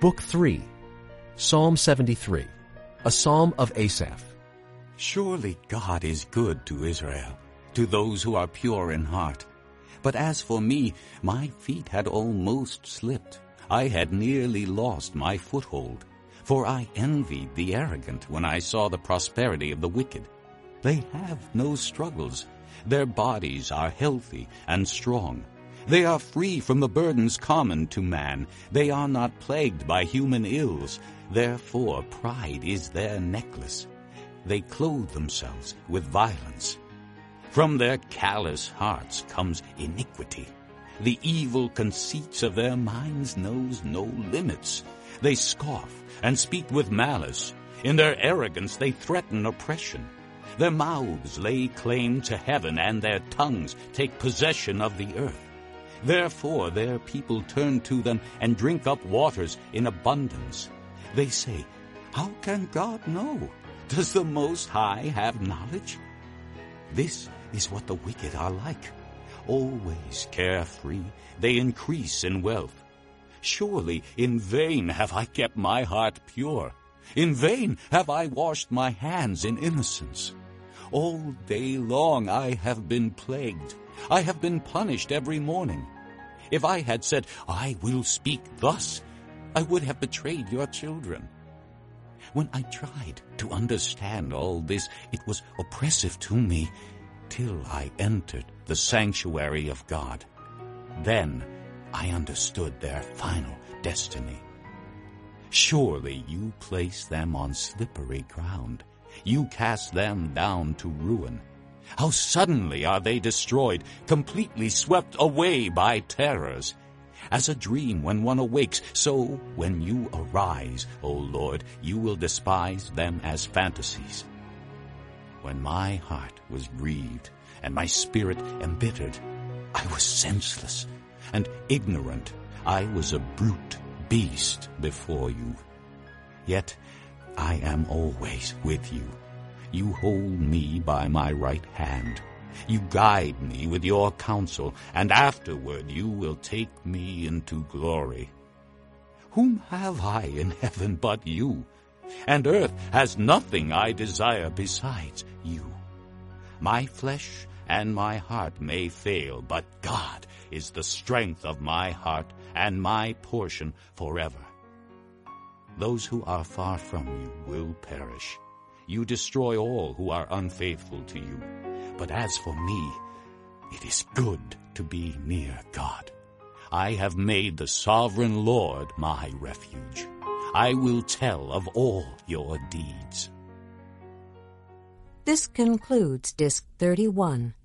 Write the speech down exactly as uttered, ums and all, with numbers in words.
Book three, Psalm seventy-three, a psalm of Asaph. Surely God is good to Israel, to those who are pure in heart. But as for me, my feet had almost slipped. I had nearly lost my foothold. For I envied the arrogant when I saw the prosperity of the wicked. They have no struggles. Their bodies are healthy and strong. They are free from the burdens common to man. They are not plagued by human ills. Therefore pride is their necklace. They clothe themselves with violence. From their callous hearts comes iniquity. The evil conceits of their minds knows no limits. They scoff and speak with malice. In their arrogance they threaten oppression. Their mouths lay claim to heaven, and their tongues take possession of the earth. Therefore their people turn to them and drink up waters in abundance. They say, "How can God know? Does the Most High have knowledge?" This is what the wicked are like. Always carefree, they increase in wealth. Surely in vain have I kept my heart pure. In vain have I washed my hands in innocence. All day long I have been plagued. I have been punished every morning. If I had said, "I will speak thus," I would have betrayed your children. When I tried to understand all this, it was oppressive to me till I entered the sanctuary of God. Then I understood their final destiny. Surely you place them on slippery ground. You cast them down to ruin. How suddenly are they destroyed, completely swept away by terrors. As a dream when one awakes, so when you arise, O Lord, you will despise them as fantasies. When my heart was grieved and my spirit embittered, I was senseless and ignorant. I was a brute beast before you. Yet I am always with you. You hold me by my right hand. You guide me with your counsel, and afterward you will take me into glory. Whom have I in heaven but you? And earth has nothing I desire besides you. My flesh and my heart may fail, but God is the strength of my heart and my portion forever. Those who are far from you will perish. You destroy all who are unfaithful to you. But as for me, it is good to be near God. I have made the sovereign Lord my refuge. I will tell of all your deeds. This concludes Disc thirty-one.